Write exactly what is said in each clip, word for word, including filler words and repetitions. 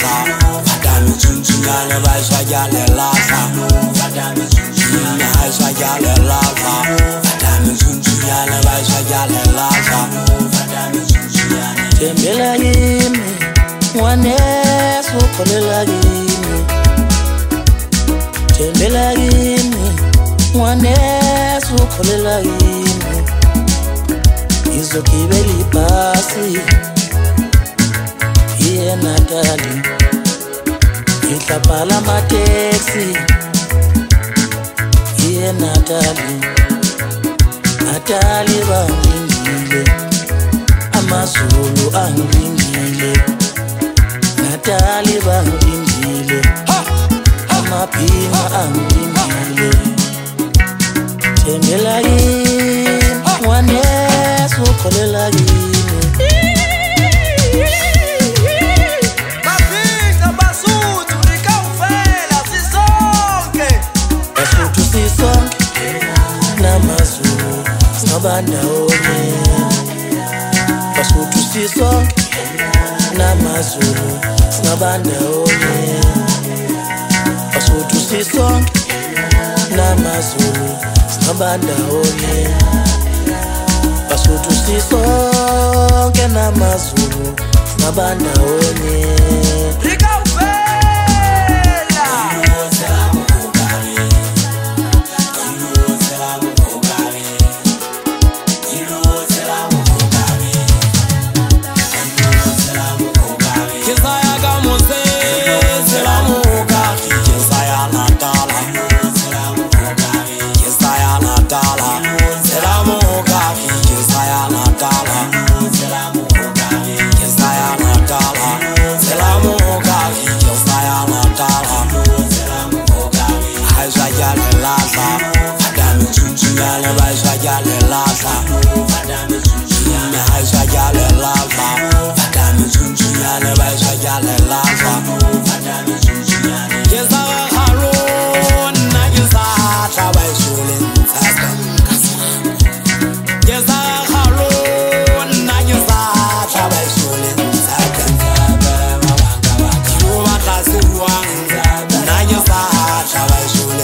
lasa Madame Tuntunyane Baiswa Jale lasa Madame Tuntunyane Baiswa Jale lasa Madame Tuntunyane Baiswa Jale lasa Madame Tuntunyane Tembela yimi Mwane sukolela yimi Tembela yimi Mwane sukolela yimi Izo kibeli pasi Iye Natali Itlapala mateksi Iye Natali Natali bangingile Amazulu angingile Natali bangingile Amaphinga angingile Tembela yimi Mwane sukholela yimi Maphinga Basuthu rikawufela sisonke Basuthu sisonke namazulu sinabandawonye Basuthu sisonke namazulu sinabandawonye Basuthu sisonke namazulu sinabandawonye Basuthu sisonke namazulu sinabandawonye rikawufela Madame Tuntunyane Baiswa Jale lasa Madame Tuntunyane Baiswa Jale lasa Madame Tuntunyane Baiswa Jale lasa Madame Tuntunyane Jesa Harun na jesa Tabaisule Sasa Jesa Harun na jesa Tabaisule Sasa Yuwa Kasiwa na jesa Tabaisule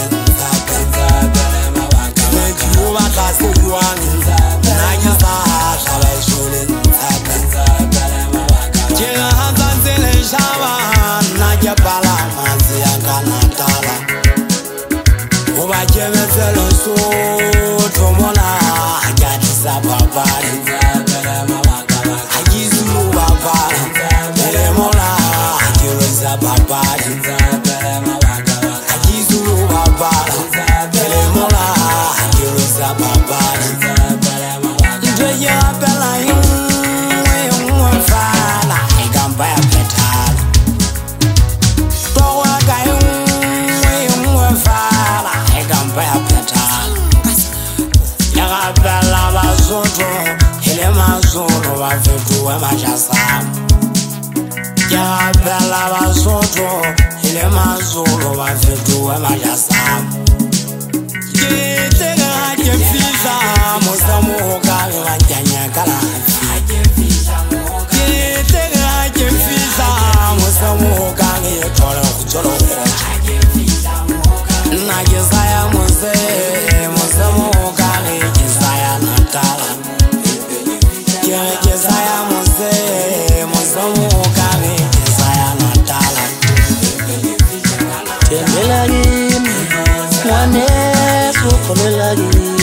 Ya bella Basuthu ile mazulu bafetu emajasamu Yetega jefisa musamuka wajanya kala Yetega jefisa musamuka yetolo kucholo Na Jesaya muse musamuka Jesaya Natala Jesaya muse musamuka Jesaya Natala Tembela yimi Mwane sukholela yimi